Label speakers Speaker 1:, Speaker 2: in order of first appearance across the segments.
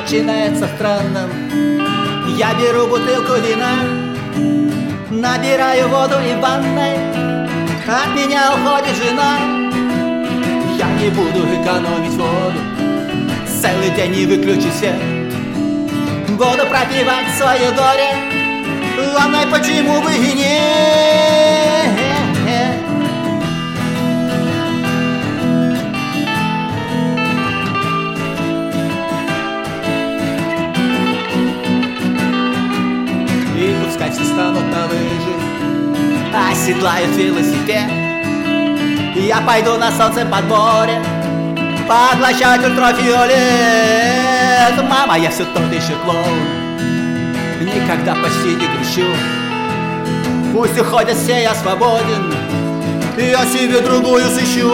Speaker 1: начинается странным. Я беру бутылку вина, набираю воду и в ванной от меня уходит жена. Я не буду экономить воду, целый день не выключу свет. Буду пропивать свое горе в ванной, почему бы и нет. И пускай все станут на лыжи, оседлают велосипед. Я пойду на солнце под море поглощать ультрафиолет. Мама, я все тот еще клоун, никогда почти не грущу. Пусть уходят все, я свободен, я себе другую сыщу.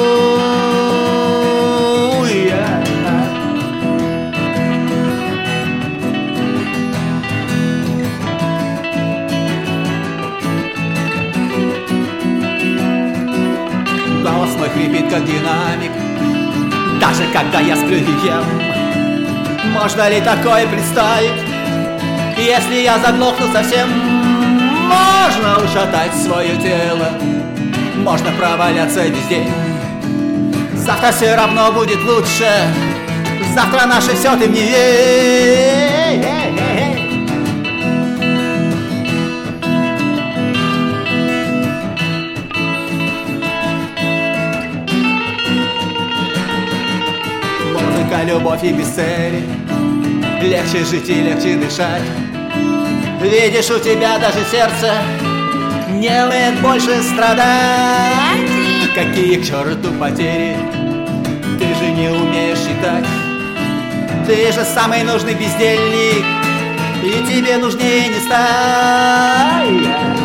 Speaker 1: Голос мой хрипит, как динамик, даже когда я сплю и ем. Можно ли такое представить, если я заглохну совсем? Можно ушатать свое тело, можно проваляться весь день. Завтра все равно будет лучше, завтра наше все, ты мне верь. Музыка, любовь и без цели, легче жить и легче дышать. Видишь, у тебя даже сердце не умеет больше страдать. Какие к черту потери, ты же не умеешь считать. Ты же самый нужный бездельник, и тебе нужнее не стать.